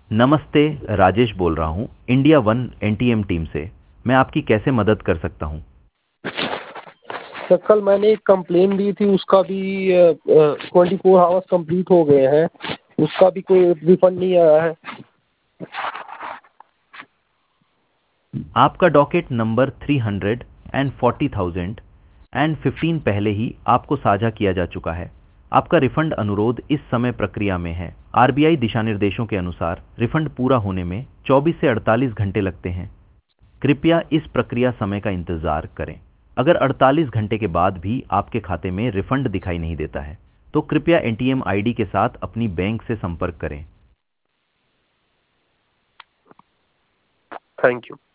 नमस्ते, राजेश बोल रहा हूँ इंडिया वन एनटीएम टीम से। मैं आपकी कैसे मदद कर सकता हूँ? सर कल मैंने एक कंप्लेन दी थी, उसका भी 24 आवर्स कंप्लीट हो गए हैं, उसका भी कोई रिफंड नहीं आया है। आपका डॉकेट नंबर 340,015 पहले ही आपको साझा किया जा चुका है। आपका रिफंड अनुरोध इस समय प्रक्रिया में है। आरबीआई दिशा निर्देशों के अनुसार रिफंड पूरा होने में 24 से 48 घंटे लगते हैं। कृपया इस प्रक्रिया समय का इंतजार करें। अगर 48 घंटे के बाद भी आपके खाते में रिफंड दिखाई नहीं देता है, तो कृपया एटीएम आईडी के साथ अपनी बैंक से संपर्क करें। Thank you.